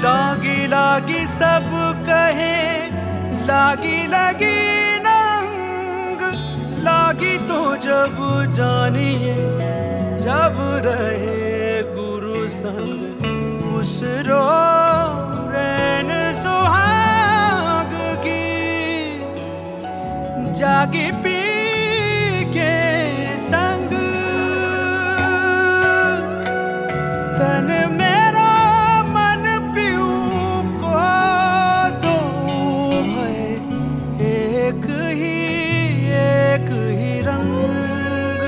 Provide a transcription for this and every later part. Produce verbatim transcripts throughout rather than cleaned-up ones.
लागी लागी सब कहे, लागी लगी नंग, लागी तो जब जानिए जब रहे गुरु संग, उस रो रैन सुहाग की जागी पी के संग। तन मेरा मन पियू को तो भय एक ही एक ही रंग।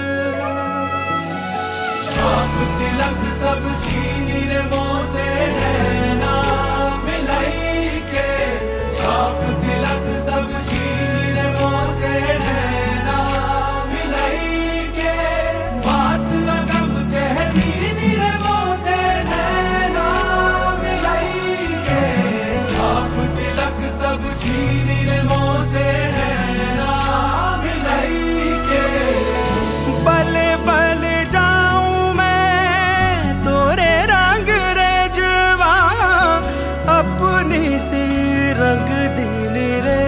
छाप तिलक सब छीनी रे मोह से नैना मिलाई के, छाप तिलक सब छीनी रे मोह से नैना मिलाई के, बात अगम कह दीनी रे मोह से नैना मिलाई के, छाप तिलक सब छीनी रे मोह से नैना मिलाई के। बले बले जाऊं मैं तोरे रंग रेजवा, अपनी सी रंग दीनी रे।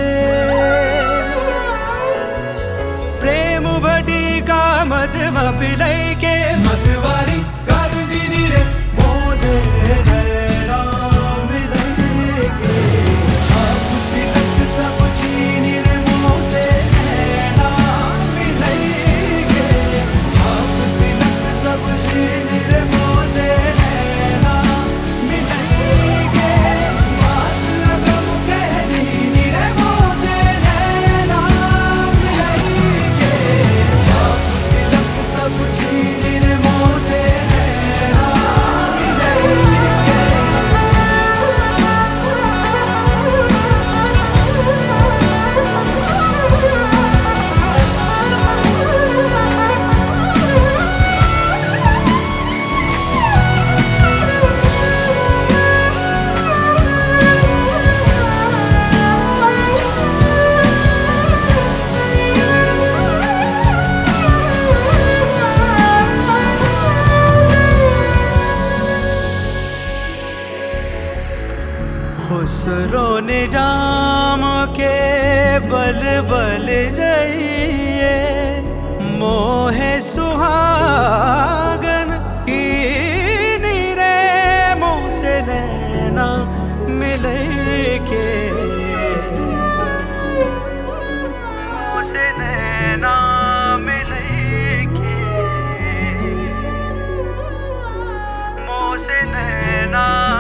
प्रेम बड़ी का मधवा पिलाई के, मतवारी कर दीनी रे मोसे नैना मिलाई के, छाप तिलक सब छीनी रे मोह से नैना मिलाई के, छाप तिलक सब छीनी रे मोह से नैना मिलाई के, बात अगम कह दीनी रे मोह से नैना मिलाई के, छाप तिलक सब छीनी रे मोह से नैना मिलाई के। खुसरो निजाम के बल बल जाइए, मोहे सुहागन की नीरे मुँह से नैना मिले के, मुँह से नैना मिले के, मुँह से नैना